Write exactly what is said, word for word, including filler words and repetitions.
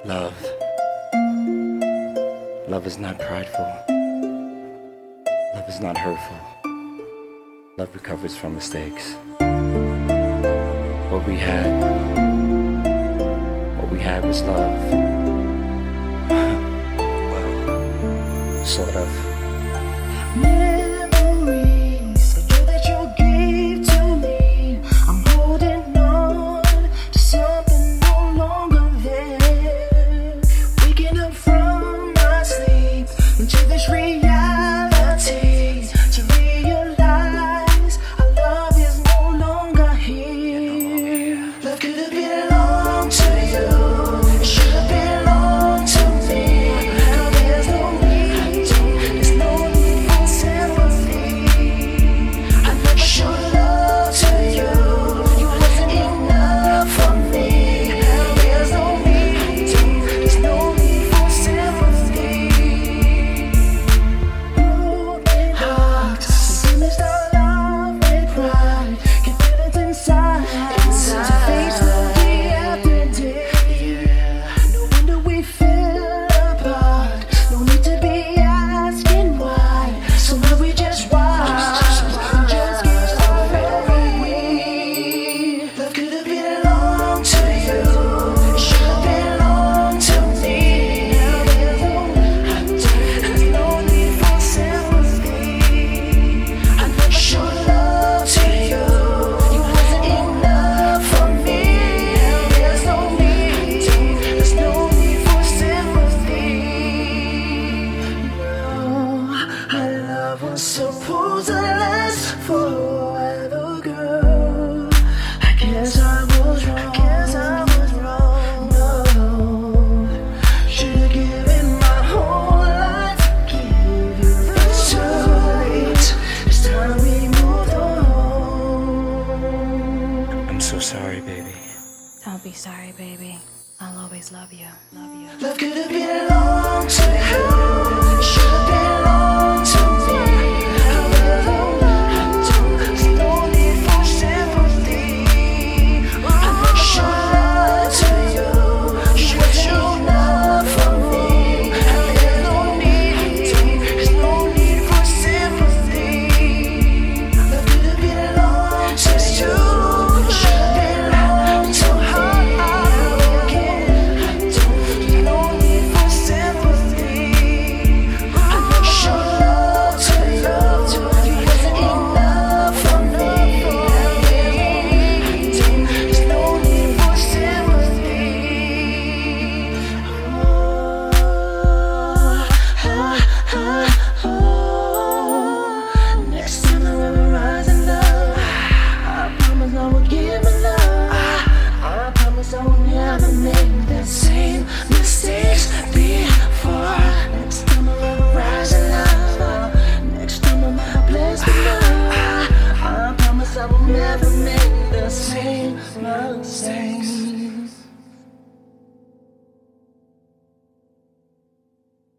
Love. Love is not prideful. Love is not hurtful. Love recovers from mistakes. What we had, what we had was love. Well, sort of. Memories, the joy that you gave to me. I'm holding on to something no longer there. Waking up from my sleep into this reality to realize our love is no longer here. Love could have belonged to you. It should have belonged to me. Girl, there's no need. There's no need for sympathy. I never showed love to you. You wasn't enough for me. Girl, there's no need. There's no need for sympathy. Broken hearts, damaged our love with pride. Can feel it inside. To face the day after day. No wonder we feel apart. No need to be asking why. So now we just watch. We just get started. Love could have belonged to you. It should have belonged to me. Now there's no there's no need for sympathy. I never showed love to you. You wasn't enough for me. Now there's no need. There's no need for sympathy. No, our love was supposed to last forever, girl. I guess I was wrong. I guess I was wrong. No, should've given my whole life to give you. It's too late. It's time we moved on. I'm so sorry, baby. Don't be sorry, baby. I'll always love you. Love you. Love could have belonged to you. It should have belonged to me. There's no need for sympathy. I never showed love to you. You wasn't enough for me. There's no need. There's no need for sympathy. Love could have belonged to you. It should have belonged to me. There's no need for sympathy. I never showed love to you. You wasn't enough for me. There's no need for sympathy. Oh, ah, ah, oh. Next time I ever rise in love, I promise I will give my love. I promise I will never make the same mistakes before. Next time I ever rise in love, next time I'm blessed with love, I promise I will never make the same mistakes.